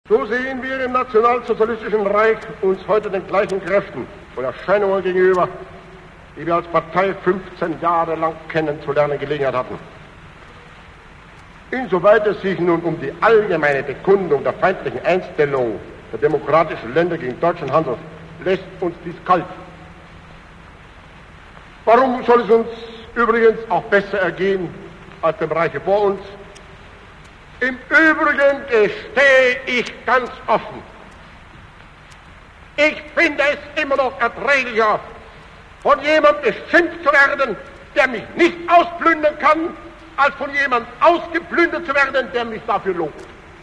So sehen wir im nationalsozialistischen Reich uns heute den gleichen Kräften und Erscheinungen gegenüber, die wir als Partei 15 Jahre lang kennenzulernen Gelegenheit hatten. Insoweit es sich nun um die allgemeine Bekundung der feindlichen Einstellung der demokratischen Länder gegen Deutschland handelt, lässt uns dies kalt. Warum soll es uns übrigens auch besser ergehen als dem Reiche vor uns? Im Übrigen gestehe ich ganz offen, ich finde es immer noch erträglicher, von jemandem beschimpft zu werden, der mich nicht ausplündern kann, als von jemandem ausgeplündert zu werden, der mich dafür lobt.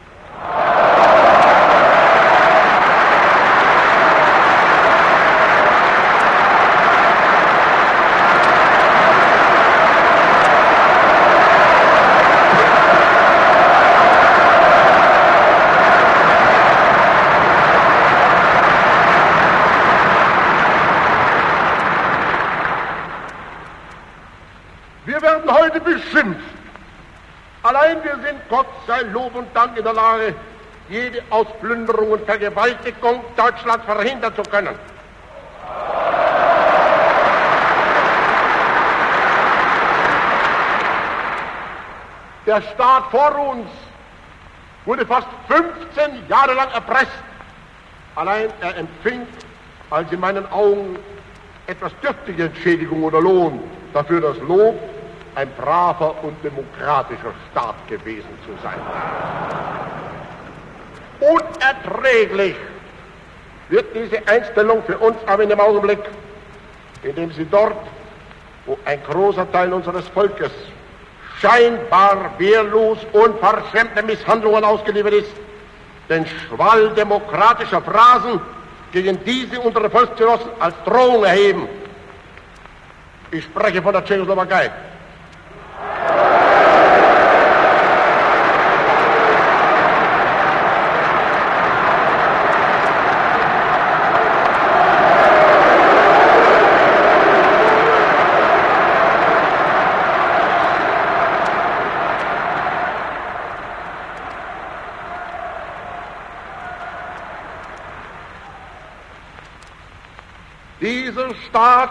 Wir werden heute beschimpft. Allein wir sind, Gott sei Lob und Dank, in der Lage, jede Ausplünderung und Vergewaltigung Deutschlands verhindern zu können. Der Staat vor uns wurde fast 15 Jahre lang erpresst. Allein er empfing, als in meinen Augen, etwas dürftige Entschädigung oder Lohn dafür das Lob, ein braver und demokratischer Staat gewesen zu sein. Unerträglich wird diese Einstellung für uns aber in dem Augenblick, in dem sie dort, wo ein großer Teil unseres Volkes scheinbar wehrlos unverschämte Misshandlungen ausgeliefert ist, den Schwall demokratischer Phrasen gegen diese unsere Volksgenossen als Drohung erheben. Ich spreche von der Tschechoslowakei. Dieser Staat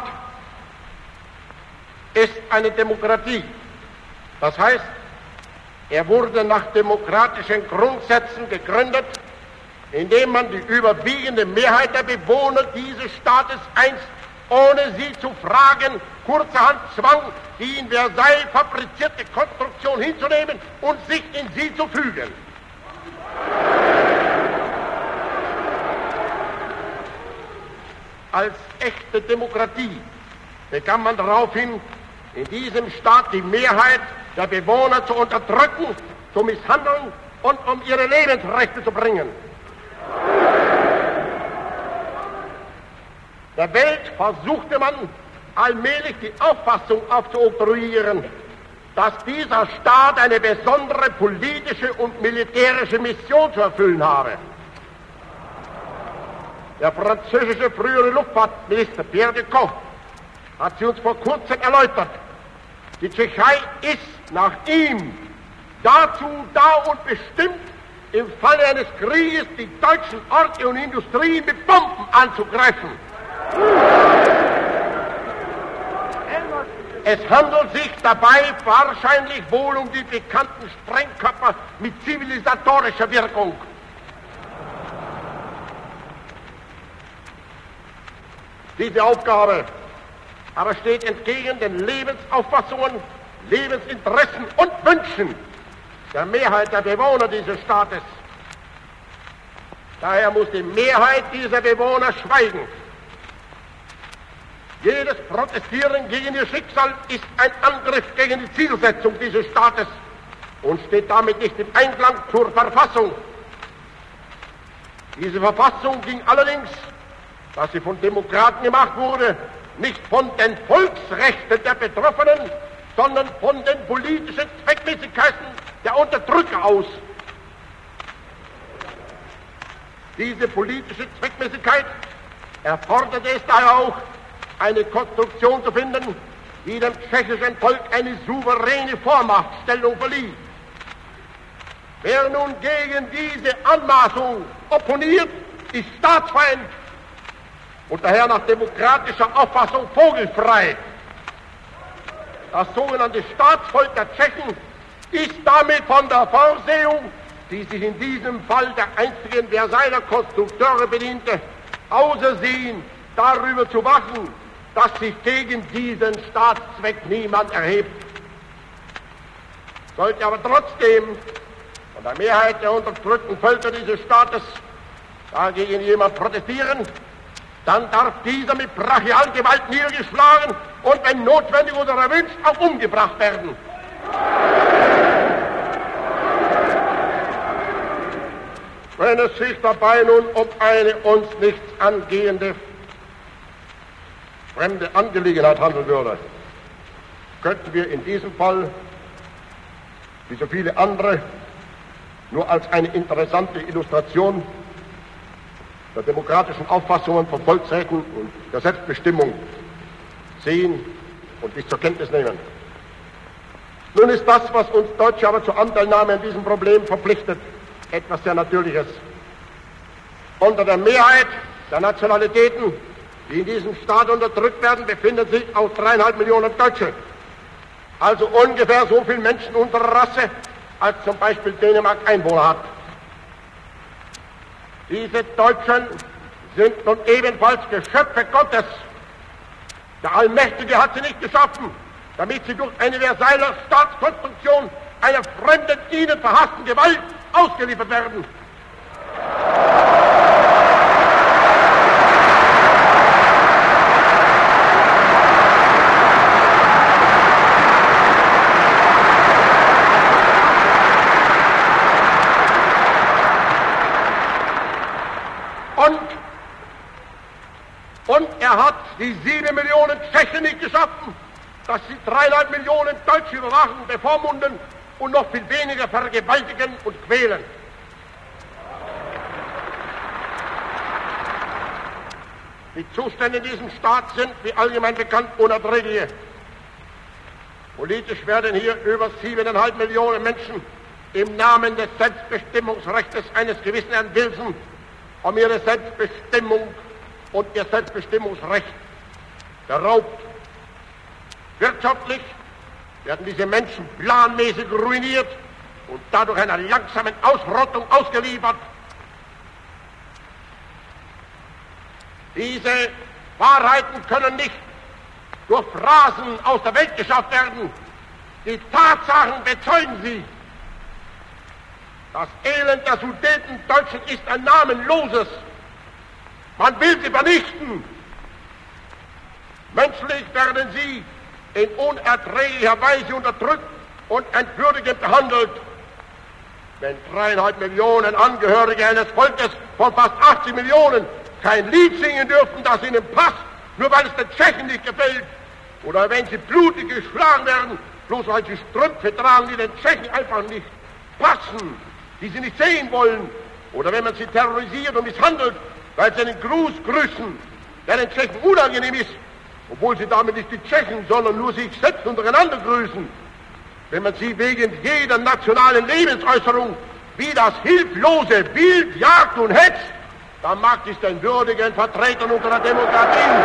ist eine Demokratie. Das heißt, er wurde nach demokratischen Grundsätzen gegründet, indem man die überwiegende Mehrheit der Bewohner dieses Staates einst, ohne sie zu fragen, kurzerhand zwang, die in Versailles fabrizierte Konstruktion hinzunehmen und sich in sie zu fügen. Als echte Demokratie begann man daraufhin, in diesem Staat die Mehrheit der Bewohner zu unterdrücken, zu misshandeln und um ihre Lebensrechte zu bringen. Der Welt versuchte man allmählich die Auffassung aufzuoktroyieren, dass dieser Staat eine besondere politische und militärische Mission zu erfüllen habe. Der französische frühere Luftfahrtminister Pierre de Koch hat sie uns vor kurzem erläutert. Die Tschechei ist nach ihm dazu da und bestimmt, im Falle eines Krieges die deutschen Orte und Industrien mit Bomben anzugreifen. Es handelt sich dabei wahrscheinlich wohl um die bekannten Sprengkörper mit zivilisatorischer Wirkung. Diese Aufgabe aber steht entgegen den Lebensauffassungen, Lebensinteressen und Wünschen der Mehrheit der Bewohner dieses Staates. Daher muss die Mehrheit dieser Bewohner schweigen. Jedes Protestieren gegen ihr Schicksal ist ein Angriff gegen die Zielsetzung dieses Staates und steht damit nicht im Einklang zur Verfassung. Diese Verfassung ging allerdings, dass sie von Demokraten gemacht wurde, nicht von den Volksrechten der Betroffenen, sondern von den politischen Zweckmäßigkeiten der Unterdrücker aus. Diese politische Zweckmäßigkeit erforderte es daher auch, eine Konstruktion zu finden, die dem tschechischen Volk eine souveräne Vormachtstellung verlieh. Wer nun gegen diese Anmaßung opponiert, ist Staatsfeind und daher nach demokratischer Auffassung vogelfrei. Das sogenannte Staatsvolk der Tschechen ist damit von der Vorsehung, die sich in diesem Fall der einzigen Versailler Konstrukteure bediente, ausersehen, darüber zu wachen, dass sich gegen diesen Staatszweck niemand erhebt. Sollte aber trotzdem von der Mehrheit der unterdrückten Völker dieses Staates dagegen jemand protestieren, dann darf dieser mit Brachialgewalt niedergeschlagen und, wenn notwendig oder erwünscht, auch umgebracht werden. Wenn es sich dabei nun um eine uns nichts angehende fremde Angelegenheit handeln würde, könnten wir in diesem Fall, wie so viele andere, nur als eine interessante Illustration der demokratischen Auffassungen von Volksräten und der Selbstbestimmung sehen und dies zur Kenntnis nehmen. Nun ist das, was uns Deutsche aber zur Anteilnahme an diesem Problem verpflichtet, etwas sehr Natürliches. Unter der Mehrheit der Nationalitäten, die in diesem Staat unterdrückt werden, befinden sich auch 3,5 Millionen Deutsche. Also ungefähr so viele Menschen unserer Rasse, als zum Beispiel Dänemark Einwohner hat. Diese Deutschen sind nun ebenfalls Geschöpfe Gottes. Der Allmächtige hat sie nicht geschaffen, damit sie durch eine Versailler Staatskonstruktion einer fremden, ihnen verhassten Gewalt ausgeliefert werden. Und er hat die 7 Millionen Tschechen nicht geschaffen, dass sie 3,5 Millionen Deutsche überwachen, bevormunden und noch viel weniger vergewaltigen und quälen. Die Zustände in diesem Staat sind, wie allgemein bekannt, unerträgliche. Politisch werden hier über 7,5 Millionen Menschen im Namen des Selbstbestimmungsrechts eines gewissen Herrn Wilson um ihre Selbstbestimmung und ihr Selbstbestimmungsrecht beraubt. Wirtschaftlich werden diese Menschen planmäßig ruiniert und dadurch einer langsamen Ausrottung ausgeliefert. Diese Wahrheiten können nicht durch Phrasen aus der Welt geschafft werden. Die Tatsachen bezeugen sie. Das Elend der Sudetendeutschen ist ein namenloses. Man will sie vernichten. Menschlich werden sie in unerträglicher Weise unterdrückt und entwürdigend behandelt. Wenn 3,5 Millionen Angehörige eines Volkes von fast 80 Millionen kein Lied singen dürfen, das ihnen passt, nur weil es den Tschechen nicht gefällt, oder wenn sie blutig geschlagen werden, bloß weil sie Strümpfe tragen, die den Tschechen einfach nicht passen, die sie nicht sehen wollen, oder wenn man sie terrorisiert und misshandelt, weil sie einen Gruß grüßen, der den Tschechen unangenehm ist, obwohl sie damit nicht die Tschechen, sondern nur sich selbst untereinander grüßen. Wenn man sie wegen jeder nationalen Lebensäußerung wie das hilflose Wild jagt und hetzt, dann mag dies den würdigen Vertretern unserer Demokratie.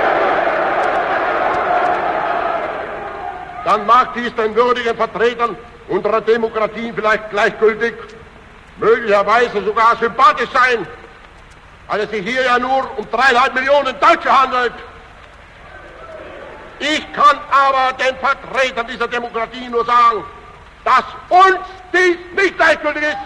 Dann mag dies den würdigen Vertretern unserer Demokratie vielleicht gleichgültig, möglicherweise sogar sympathisch sein, weil es sich hier ja nur um 3,5 Millionen Deutsche handelt. Ich kann aber den Vertretern dieser Demokratie nur sagen, dass uns dies nicht gleichgültig ist.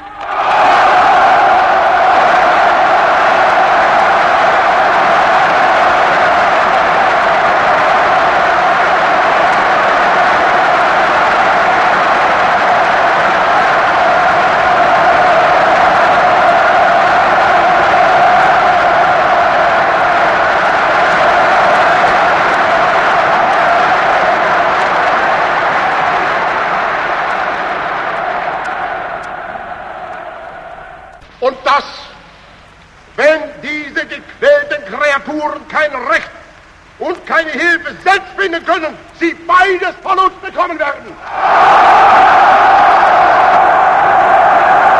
Und dass, wenn diese gequälten Kreaturen kein Recht und keine Hilfe selbst finden können, sie beides von uns bekommen werden.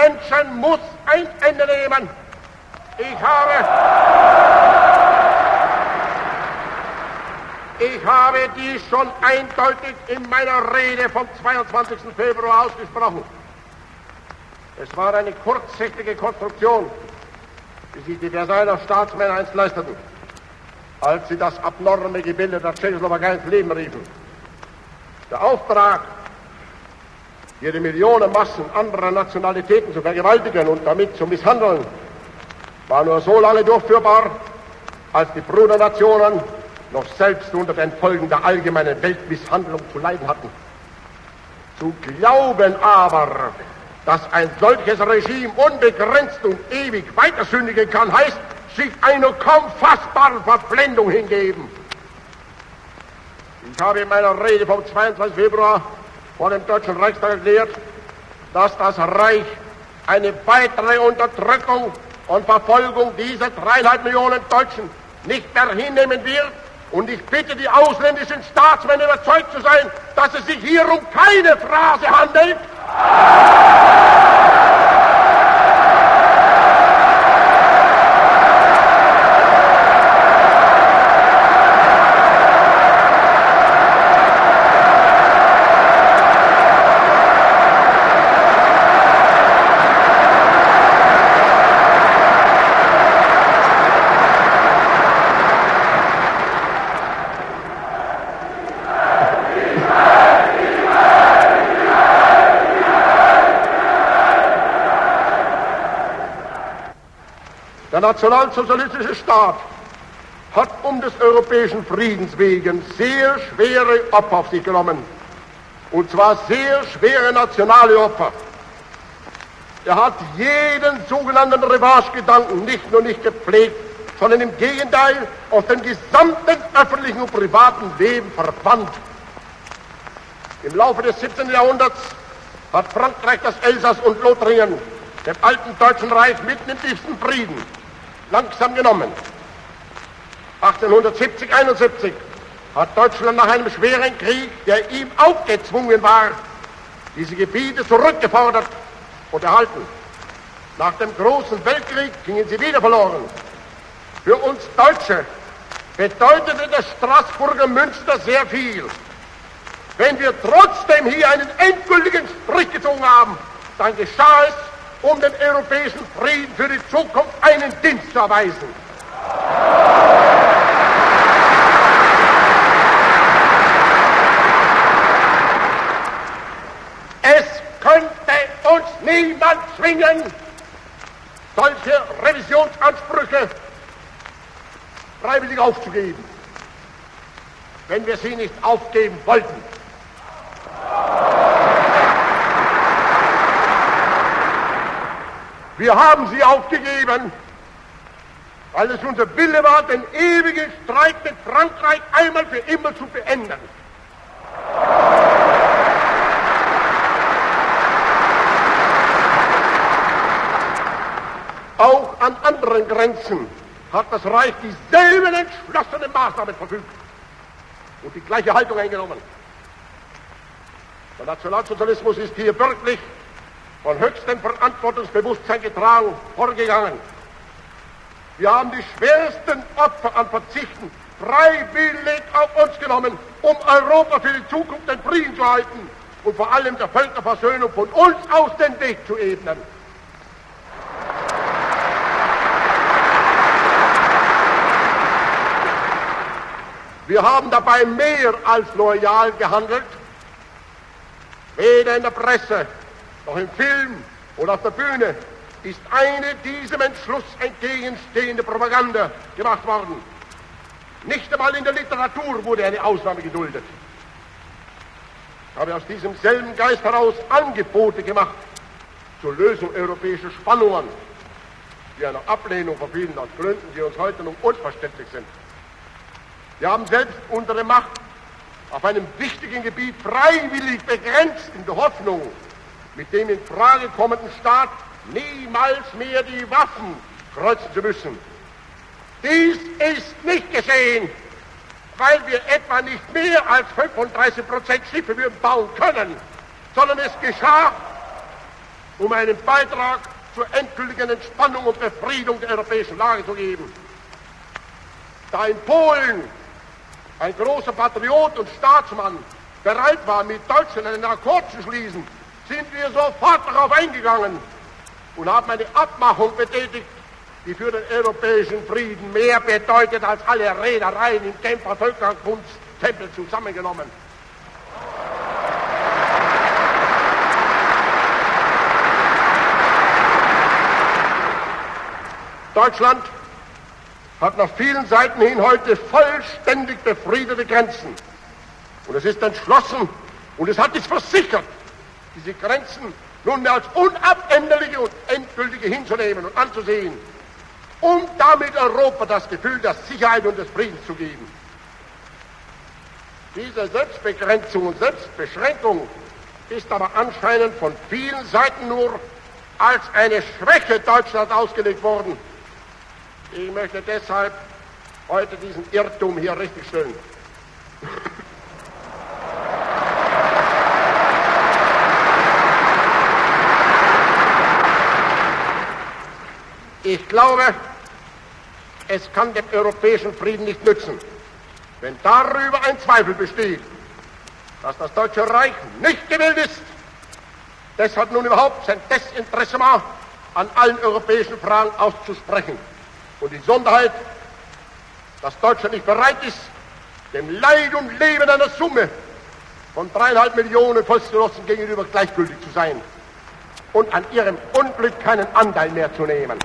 Menschen muss ein Ende nehmen. Ich habe dies schon eindeutig in meiner Rede vom 22. Februar ausgesprochen. Es war eine kurzsichtige Konstruktion, die sich die Versailler Staatsmänner einst leisteten, als sie das abnorme Gebilde der Tschechoslowakei ins Leben riefen. Der Auftrag, hier die Millionenmassen anderer Nationalitäten zu vergewaltigen und damit zu misshandeln, war nur so lange durchführbar, als die Brudernationen noch selbst unter den Folgen der allgemeinen Weltmisshandlung zu leiden hatten. Zu glauben aber, dass ein solches Regime unbegrenzt und ewig weitersündigen kann, heißt, sich einer kaum fassbaren Verblendung hingeben. Ich habe in meiner Rede vom 22. Februar vor dem Deutschen Reichstag erklärt, dass das Reich eine weitere Unterdrückung und Verfolgung dieser 3,5 Millionen Deutschen nicht mehr hinnehmen wird. Und ich bitte die ausländischen Staatsmänner überzeugt zu sein, dass es sich hier um keine Phrase handelt. Der nationalsozialistische Staat hat um des europäischen Friedens wegen sehr schwere Opfer auf sich genommen. Und zwar sehr schwere nationale Opfer. Er hat jeden sogenannten Revanche-Gedanken nicht nur nicht gepflegt, sondern im Gegenteil aus dem gesamten öffentlichen und privaten Leben verbannt. Im Laufe des 17. Jahrhunderts hat Frankreich das Elsass und Lothringen, dem alten Deutschen Reich mitten im tiefsten Frieden, langsam genommen. 1870-71 hat Deutschland nach einem schweren Krieg, der ihm aufgezwungen war, diese Gebiete zurückgefordert und erhalten. Nach dem Großen Weltkrieg gingen sie wieder verloren. Für uns Deutsche bedeutete das Straßburger Münster sehr viel. Wenn wir trotzdem hier einen endgültigen Strich gezogen haben, dann geschah es, um den europäischen Frieden für die Zukunft einen Dienst zu erweisen. Es könnte uns niemand zwingen, solche Revisionsansprüche freiwillig aufzugeben, wenn wir sie nicht aufgeben wollten. Wir haben sie aufgegeben, weil es unser Wille war, den ewigen Streit mit Frankreich einmal für immer zu beenden. Auch an anderen Grenzen hat das Reich dieselben entschlossenen Maßnahmen verfügt und die gleiche Haltung eingenommen. Der Nationalsozialismus ist hier wirklich von höchstem Verantwortungsbewusstsein getragen vorgegangen. Wir haben die schwersten Opfer an Verzichten freiwillig auf uns genommen, um Europa für die Zukunft den Frieden zu halten und vor allem der Völkerversöhnung von uns aus den Weg zu ebnen. Wir haben dabei mehr als loyal gehandelt. Weder in der Presse noch im Film oder auf der Bühne ist eine diesem Entschluss entgegenstehende Propaganda gemacht worden. Nicht einmal in der Literatur wurde eine Ausnahme geduldet. Ich habe aus diesem selben Geist heraus Angebote gemacht zur Lösung europäischer Spannungen, die einer Ablehnung verfielen aus Gründen, die uns heute noch unverständlich sind. Wir haben selbst unsere Macht auf einem wichtigen Gebiet freiwillig begrenzt, in der Hoffnung, mit dem in Frage kommenden Staat niemals mehr die Waffen kreuzen zu müssen. Dies ist nicht geschehen, weil wir etwa nicht mehr als 35% Schiffe würden bauen können, sondern es geschah, um einen Beitrag zur endgültigen Entspannung und Befriedung der europäischen Lage zu geben. Da in Polen ein großer Patriot und Staatsmann bereit war, mit Deutschland einen Akkord zu schließen, sind wir sofort darauf eingegangen und haben eine Abmachung betätigt, die für den europäischen Frieden mehr bedeutet als alle Reedereien im Genfer Völkerbundstempel zusammengenommen. Deutschland hat nach vielen Seiten hin heute vollständig befriedete Grenzen. Und es ist entschlossen und es hat sich versichert, diese Grenzen nunmehr als unabänderliche und endgültige hinzunehmen und anzusehen, um damit Europa das Gefühl der Sicherheit und des Friedens zu geben. Diese Selbstbegrenzung und Selbstbeschränkung ist aber anscheinend von vielen Seiten nur als eine Schwäche Deutschlands ausgelegt worden. Ich möchte deshalb heute diesen Irrtum hier richtigstellen. Ich glaube, es kann dem europäischen Frieden nicht nützen, wenn darüber ein Zweifel besteht, dass das Deutsche Reich nicht gewillt ist, deshalb nun überhaupt sein Desinteressement an allen europäischen Fragen auszusprechen. Und die Sonderheit, dass Deutschland nicht bereit ist, dem Leid und Leben einer Summe von 3,5 Millionen Volksgenossen gegenüber gleichgültig zu sein und an ihrem Unglück keinen Anteil mehr zu nehmen.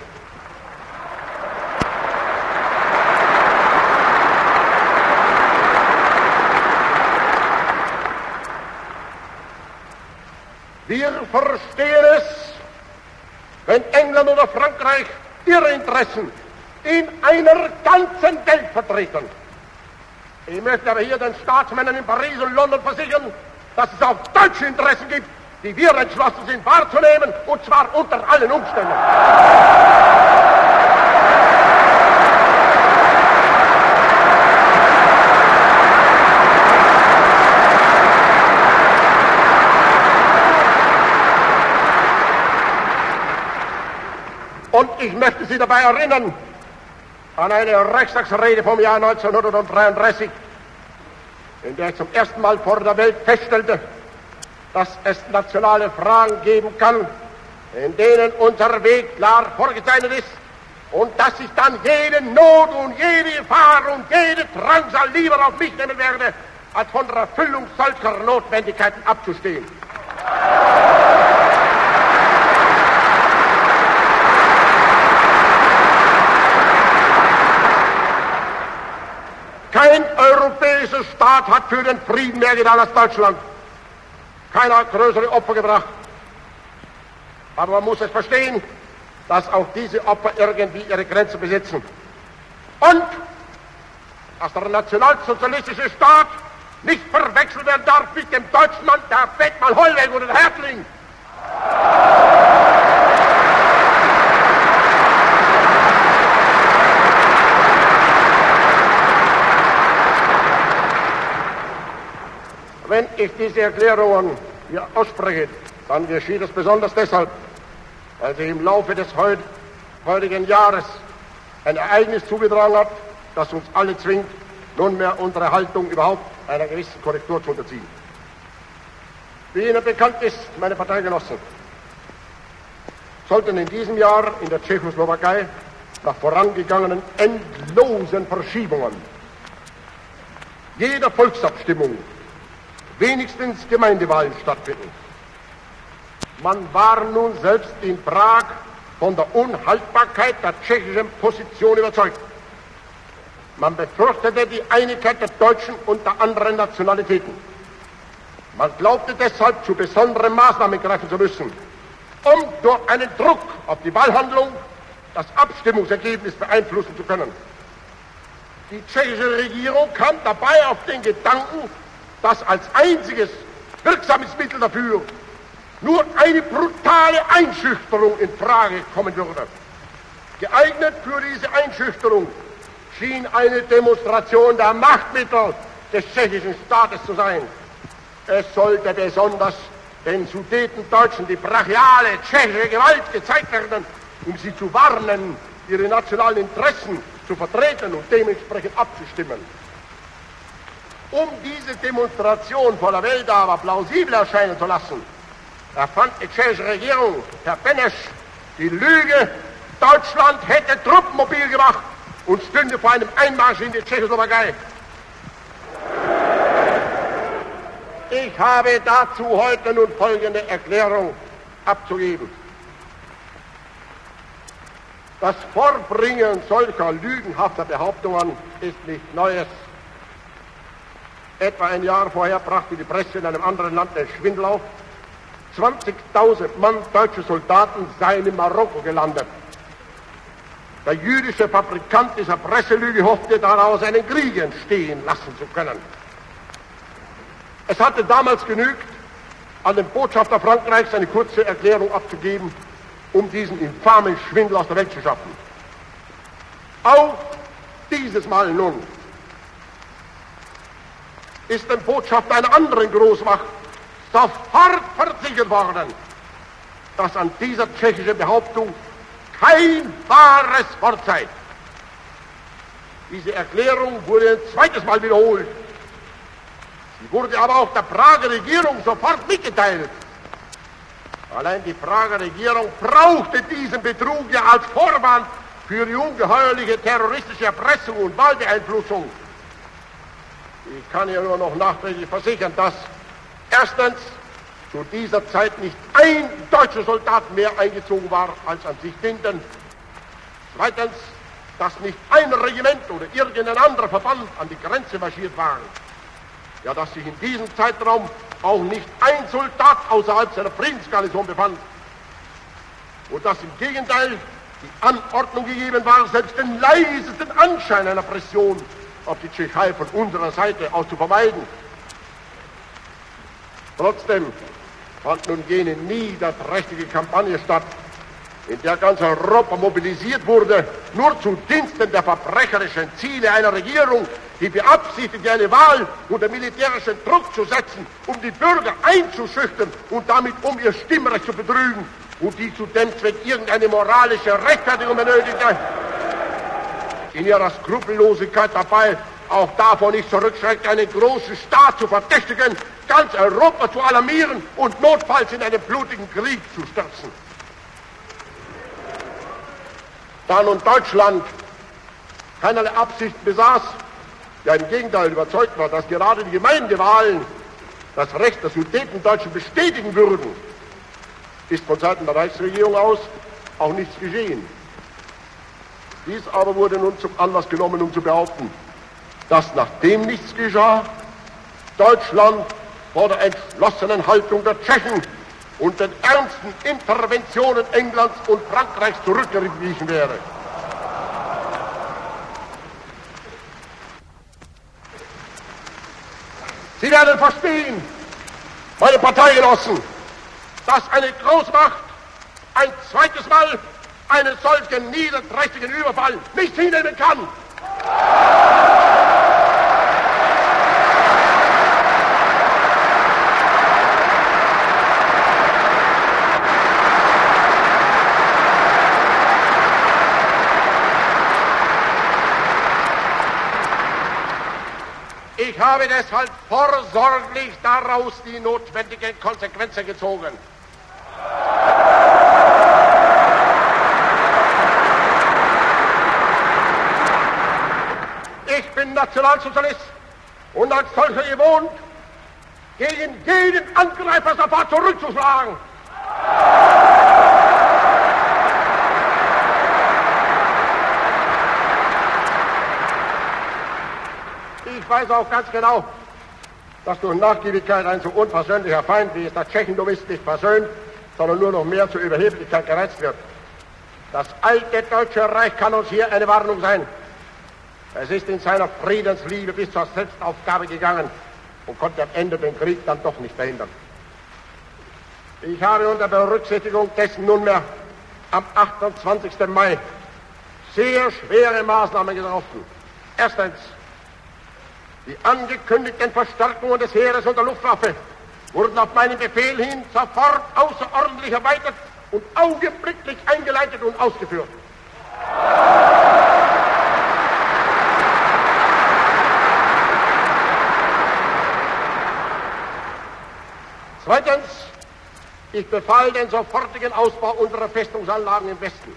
Wir verstehen es, wenn England oder Frankreich ihre Interessen in einer ganzen Welt vertreten. Ich möchte aber hier den Staatsmännern in Paris und London versichern, dass es auch deutsche Interessen gibt, die wir entschlossen sind wahrzunehmen, und zwar unter allen Umständen. Und ich möchte Sie dabei erinnern an eine Reichstagsrede vom Jahr 1933, in der ich zum ersten Mal vor der Welt feststellte, dass es nationale Fragen geben kann, in denen unser Weg klar vorgezeichnet ist und dass ich dann jede Not und jede Gefahr und jede Drangsal lieber auf mich nehmen werde, als von der Erfüllung solcher Notwendigkeiten abzustehen. Kein europäischer Staat hat für den Frieden mehr getan als Deutschland. Keiner hat größere Opfer gebracht. Aber man muss es verstehen, dass auch diese Opfer irgendwie ihre Grenzen besitzen. Und dass der nationalsozialistische Staat nicht verwechselt werden darf mit dem Deutschland der Bettmann Hollweg oder der Härtling. Wenn ich diese Erklärungen hier ausspreche, dann geschieht es besonders deshalb, weil sich im Laufe des heutigen Jahres ein Ereignis zugetragen hat, das uns alle zwingt, nunmehr unsere Haltung überhaupt einer gewissen Korrektur zu unterziehen. Wie Ihnen bekannt ist, meine Parteigenossen, sollten in diesem Jahr in der Tschechoslowakei nach vorangegangenen endlosen Verschiebungen jeder Volksabstimmung wenigstens Gemeindewahlen stattfinden. Man war nun selbst in Prag von der Unhaltbarkeit der tschechischen Position überzeugt. Man befürchtete die Einigkeit der Deutschen und der anderen Nationalitäten. Man glaubte deshalb, zu besonderen Maßnahmen greifen zu müssen, um durch einen Druck auf die Wahlhandlung das Abstimmungsergebnis beeinflussen zu können. Die tschechische Regierung kam dabei auf den Gedanken, dass als einziges wirksames Mittel dafür nur eine brutale Einschüchterung in Frage kommen würde. Geeignet für diese Einschüchterung schien eine Demonstration der Machtmittel des tschechischen Staates zu sein. Es sollte besonders den Sudetendeutschen die brachiale tschechische Gewalt gezeigt werden, um sie zu warnen, ihre nationalen Interessen zu vertreten und dementsprechend abzustimmen. Um diese Demonstration vor der Welt aber plausibel erscheinen zu lassen, erfand die tschechische Regierung, Herr Beneš, die Lüge, Deutschland hätte Truppen mobil gemacht und stünde vor einem Einmarsch in die Tschechoslowakei. Ich habe dazu heute nun folgende Erklärung abzugeben. Das Vorbringen solcher lügenhafter Behauptungen ist nicht Neues. Etwa ein Jahr vorher brachte die Presse in einem anderen Land den Schwindel auf. 20.000 Mann deutsche Soldaten seien in Marokko gelandet. Der jüdische Fabrikant dieser Presselüge hoffte daraus einen Krieg entstehen lassen zu können. Es hatte damals genügt, an den Botschafter Frankreichs eine kurze Erklärung abzugeben, um diesen infamen Schwindel aus der Welt zu schaffen. Auch dieses Mal nun ist dem Botschafter einer anderen Großmacht sofort versichert worden, dass an dieser tschechischen Behauptung kein wahres Wort sei. Diese Erklärung wurde ein zweites Mal wiederholt. Sie wurde aber auch der Prager Regierung sofort mitgeteilt. Allein die Prager Regierung brauchte diesen Betrug ja als Vorwand für die ungeheuerliche terroristische Erpressung und Wahlbeeinflussung. Ich kann ihr nur noch nachträglich versichern, dass erstens zu dieser Zeit nicht ein deutscher Soldat mehr eingezogen war als an sich dienten. Zweitens, dass nicht ein Regiment oder irgendein anderer Verband an die Grenze marschiert waren. Ja, dass sich in diesem Zeitraum auch nicht ein Soldat außerhalb seiner Friedensgarnison befand. Und dass im Gegenteil die Anordnung gegeben war, selbst den leisesten Anschein einer Pression auf die Tschechei von unserer Seite aus zu vermeiden. Trotzdem fand nun jene niederträchtige Kampagne statt, in der ganz Europa mobilisiert wurde, nur zu Diensten der verbrecherischen Ziele einer Regierung, die beabsichtigte, eine Wahl unter militärischen Druck zu setzen, um die Bürger einzuschüchtern und damit um ihr Stimmrecht zu betrügen und die zu dem Zweck irgendeine moralische Rechtfertigung benötigte. In ihrer Skrupellosigkeit dabei auch davon nicht zurückschreckt, einen großen Staat zu verdächtigen, ganz Europa zu alarmieren und notfalls in einen blutigen Krieg zu stürzen. Da nun Deutschland keinerlei Absicht besaß, ja im Gegenteil überzeugt war, dass gerade die Gemeindewahlen das Recht der Sudetendeutschen bestätigen würden, ist von Seiten der Reichsregierung aus auch nichts geschehen. Dies aber wurde nun zum Anlass genommen, um zu behaupten, dass nachdem nichts geschah, Deutschland vor der entschlossenen Haltung der Tschechen und den ernsten Interventionen Englands und Frankreichs zurückgewichen wäre. Sie werden verstehen, meine Parteigenossen, dass eine Großmacht ein zweites Mal einen solchen niederträchtigen Überfall nicht hinnehmen kann. Ich habe deshalb vorsorglich daraus die notwendigen Konsequenzen gezogen. Ich bin Nationalsozialist und als solcher gewohnt, gegen jeden Angreifer sofort zurückzuschlagen. Ich weiß auch ganz genau, dass durch Nachgiebigkeit ein so unversöhnlicher Feind, wie es der Tschechentum ist, nicht versöhnt, sondern nur noch mehr zur Überheblichkeit gereizt wird. Das alte Deutsche Reich kann uns hier eine Warnung sein. Es ist in seiner Friedensliebe bis zur Selbstaufgabe gegangen und konnte am Ende den Krieg dann doch nicht verhindern. Ich habe unter Berücksichtigung dessen nunmehr am 28. Mai sehr schwere Maßnahmen getroffen. Erstens, die angekündigten Verstärkungen des Heeres und der Luftwaffe wurden auf meinen Befehl hin sofort außerordentlich erweitert und augenblicklich eingeleitet und ausgeführt. Zweitens, ich befahl den sofortigen Ausbau unserer Festungsanlagen im Westen.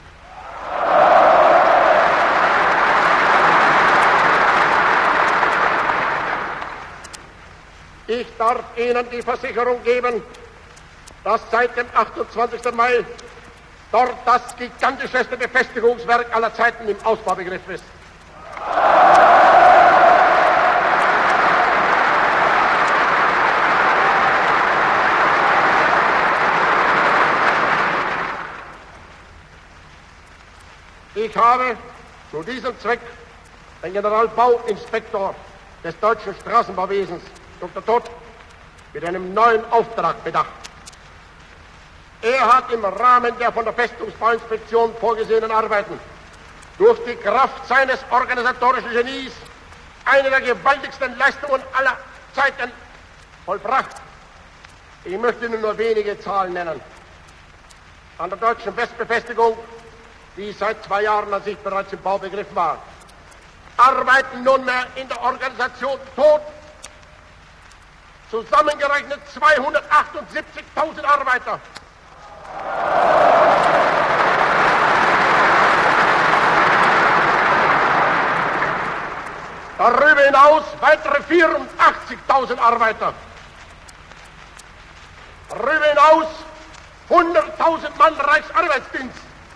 Ich darf Ihnen die Versicherung geben, dass seit dem 28. Mai dort das gigantischste Befestigungswerk aller Zeiten im Ausbaubegriff ist. Ich habe zu diesem Zweck den Generalbauinspektor des deutschen Straßenbauwesens, Dr. Todt, mit einem neuen Auftrag bedacht. Er hat im Rahmen der von der Festungsbauinspektion vorgesehenen Arbeiten durch die Kraft seines organisatorischen Genies eine der gewaltigsten Leistungen aller Zeiten vollbracht. Ich möchte Ihnen nur wenige Zahlen nennen. An der deutschen Westbefestigung, die seit 2 Jahren an sich bereits im Baubegriff war, arbeiten nunmehr in der Organisation Todt zusammengerechnet 278.000 Arbeiter. Darüber hinaus weitere 84.000 Arbeiter. Darüber hinaus 100.000 Mann Reichsarbeitsdienst.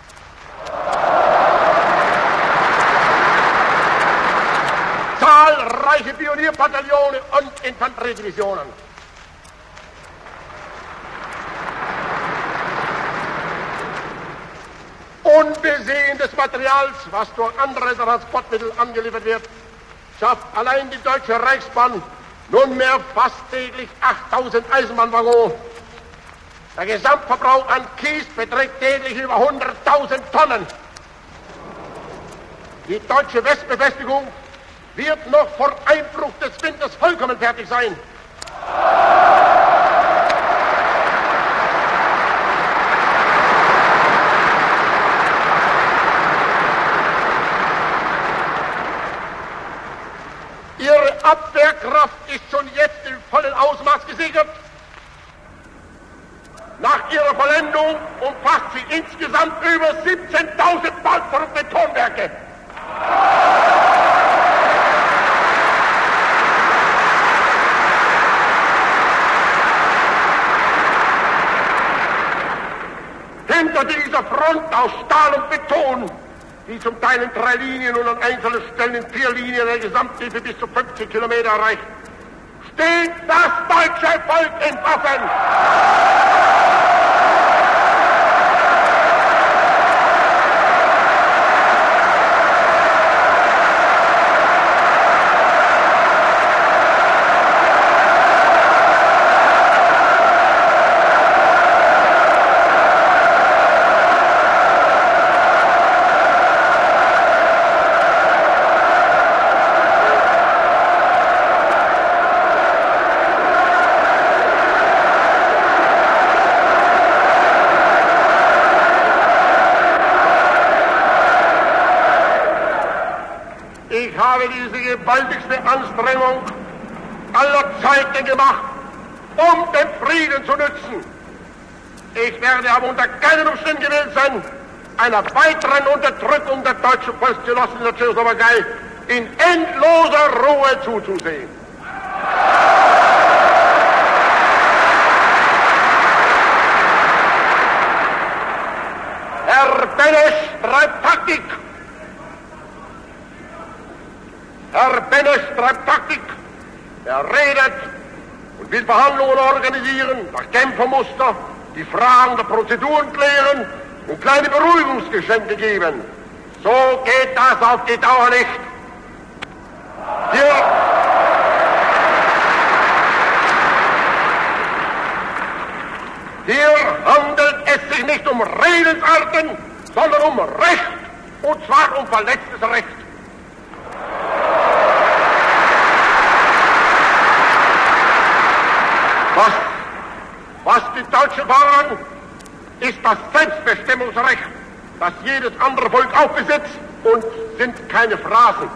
Zahlreiche Pionierbataillone und Infanteriedivisionen. Unbesehen des Materials, was durch andere Transportmittel angeliefert wird, schafft allein die Deutsche Reichsbahn nunmehr fast täglich 8.000 Eisenbahnwaggons. Der Gesamtverbrauch an Kies beträgt täglich über 100.000 Tonnen. Die deutsche Westbefestigung wird noch vor Einbruch des Winters vollkommen fertig sein. Ihre Abwehrkraft ist schon jetzt im vollen Ausmaß gesichert. Nach ihrer Vollendung umfasst sie insgesamt über 17.000 Panzer- und Betonwerke. Hinter dieser Front aus Stahl und Beton, die zum Teil in 3 Linien und an einzelnen Stellen in 4 Linien eine Gesamttiefe bis zu 50 Kilometer erreicht, steht das deutsche Volk in Waffen. Ich habe diese gewaltigste Anstrengung aller Zeiten gemacht, um den Frieden zu nützen. Ich werde aber unter keinen Umständen gewillt sein, einer weiteren Unterdrückung der deutschen Volksgenossen in der Tschechoslowakei in endloser Ruhe zuzusehen. Herr Benesch treibt Taktik. Herr Benesch treibt Taktik. Er redet und will Verhandlungen organisieren, nach Genfer-Muster, die Fragen der Prozeduren klären und kleine Beruhigungsgeschenke geben. So geht das auf die Dauer nicht. Hier handelt es sich nicht um Redensarten, sondern um Recht, und zwar um verletztes Recht. Was Was die Deutschen fordern, ist das Selbstbestimmungsrecht, das jedes andere Volk auch besitzt, und sind keine Phrasen.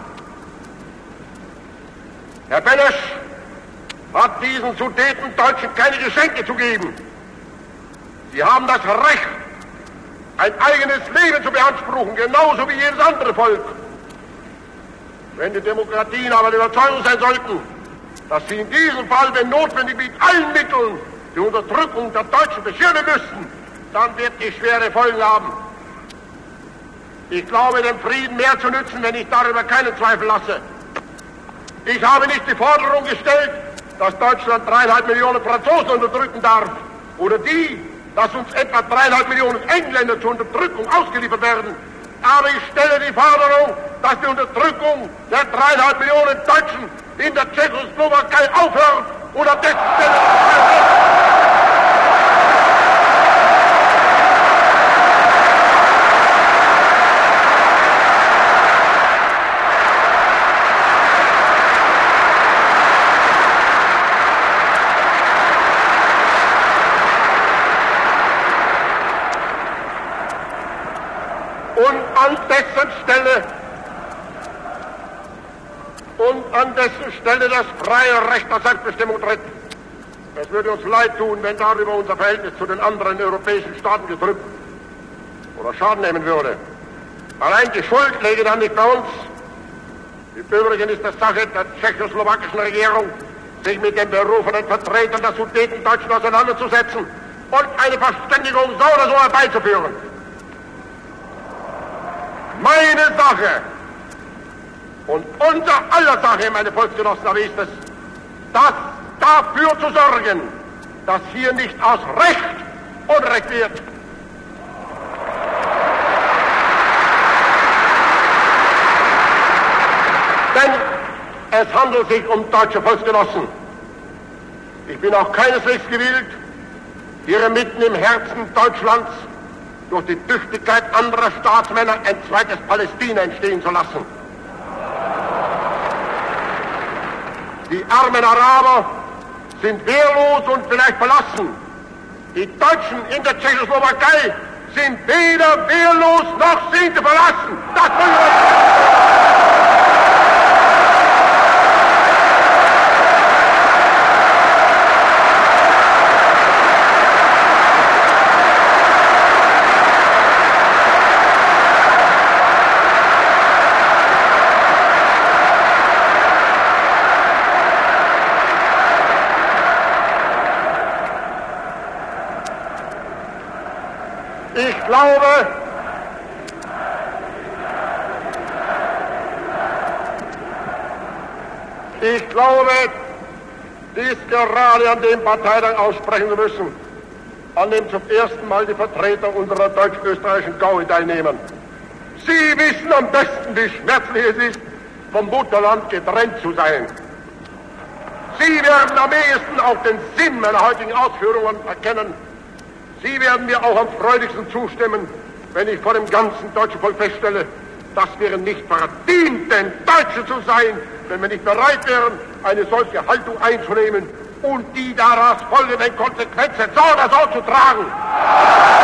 Herr Benesch hat diesen Sudetendeutschen keine Geschenke zu geben. Sie haben das Recht, ein eigenes Leben zu beanspruchen, genauso wie jedes andere Volk. Wenn die Demokratien aber der Überzeugung sein sollten, dass sie in diesem Fall, wenn notwendig, mit allen Mitteln die Unterdrückung der Deutschen beschirmen müssten, dann wird die schwere Folgen haben. Ich glaube, dem Frieden mehr zu nützen, wenn ich darüber keinen Zweifel lasse. Ich habe nicht die Forderung gestellt, dass Deutschland 3,5 Millionen Franzosen unterdrücken darf, oder die, dass uns etwa 3,5 Millionen Engländer zur Unterdrückung ausgeliefert werden. Aber ich stelle die Forderung, dass die Unterdrückung der 3,5 Millionen Deutschen in der Tschechoslowakei aufhört und an dessen Stelle an dessen Stelle das freie Recht der Selbstbestimmung tritt. Es würde uns leid tun, wenn darüber unser Verhältnis zu den anderen europäischen Staaten getrübt oder Schaden nehmen würde. Allein die Schuld läge dann nicht bei uns. Im Übrigen ist es Sache der tschechoslowakischen Regierung, sich mit den berufenen Vertretern der Sudetendeutschen auseinanderzusetzen und eine Verständigung so oder so herbeizuführen. Meine Sache und unser aller Sache, meine Volksgenossen, aber ist es, dafür zu sorgen, dass hier nicht aus Recht Unrecht wird. Denn es handelt sich um deutsche Volksgenossen. Ich bin auch keineswegs gewillt, hier mitten im Herzen Deutschlands durch die Tüchtigkeit anderer Staatsmänner ein zweites Palästina entstehen zu lassen. Die armen Araber sind wehrlos und vielleicht verlassen. Die Deutschen in der Tschechoslowakei sind weder wehrlos noch sind sie verlassen. Das wollen wir. Ich glaube, dies gerade an dem Parteitag aussprechen zu müssen, an dem zum ersten Mal die Vertreter unserer deutsch-österreichischen Gaue teilnehmen. Sie wissen am besten, wie schmerzlich es ist, vom Mutterland getrennt zu sein. Sie werden am ehesten auch den Sinn meiner heutigen Ausführungen erkennen. Sie werden mir auch am freudigsten zustimmen, wenn ich vor dem ganzen deutschen Volk feststelle, dass wir nicht verdient, denn Deutsche zu sein, wenn wir nicht bereit wären, eine solche Haltung einzunehmen und die daraus folgenden Konsequenzen so oder so zu tragen.